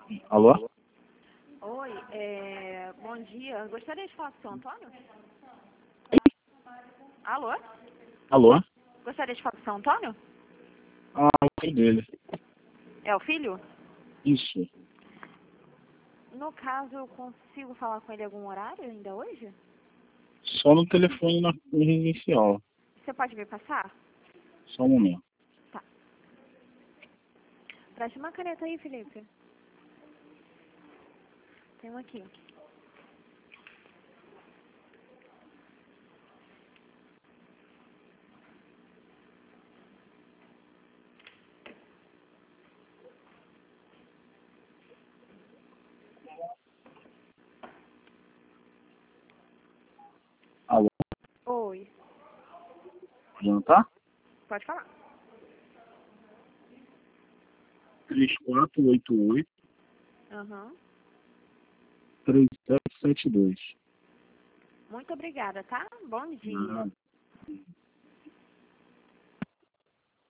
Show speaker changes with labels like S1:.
S1: Alô?
S2: Oi, bom dia. Gostaria de falar com o seu Antônio? Alô?
S1: Alô?
S2: Gostaria de falar com o seu Antônio?
S1: Ah, o filho dele.
S2: É o filho?
S1: Isso.
S2: No caso, eu consigo falar com ele em algum horário ainda hoje?
S1: Só no telefone na residencial.
S2: Você pode me passar?
S1: Só um momento.
S2: Tá. Preste uma caneta aí, Felipe. Tem uma aqui.
S1: Alô?
S2: Oi,
S1: Pode anotar?
S2: pode falar.
S1: 3488
S2: Aham.
S1: 3772.
S2: Muito obrigada, tá? Bom dia.
S1: Nada.